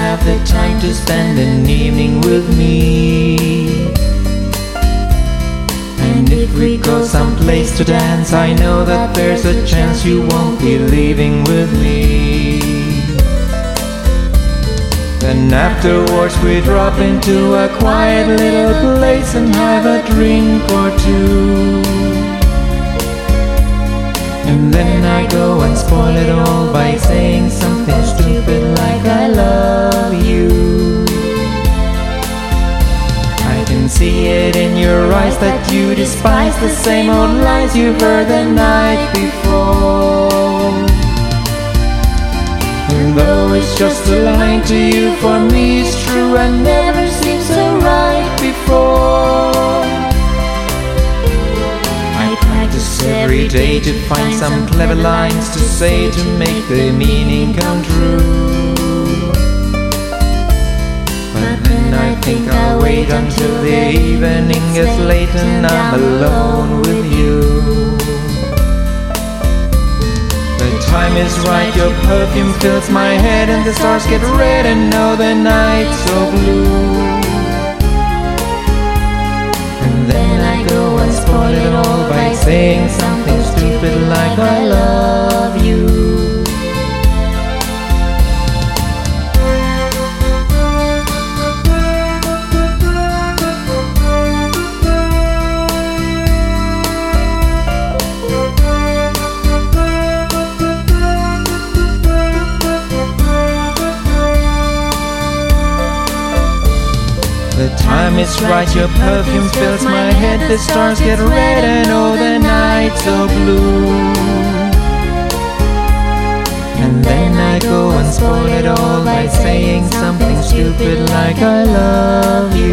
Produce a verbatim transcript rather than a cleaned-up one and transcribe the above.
have the time to spend an evening with me. And if we go someplace to dance, I know that there's a chance you won't be leaving with me. Then afterwards we drop into a quiet little place and have a drink or two. And then I go and spoil it all by saying something stupid like I love you. I can see it in your eyes that you despise the same old lies you heard the night before. And though it's just a line to you, for me it's true and never seemed so right before. I practice every day to find some clever lines to say to make the meaning come true. But then I think I'll wait until the evening gets late and I'm alone with you. The time is right, your perfume fills my head and the stars get red and oh, the night's so blue. And then I go and spoil it all by saying something stupid like I love you. The time is right, your perfume fills my head, the stars get red and oh, the night's so blue. And then I go and spoil it all by saying something stupid like I love you.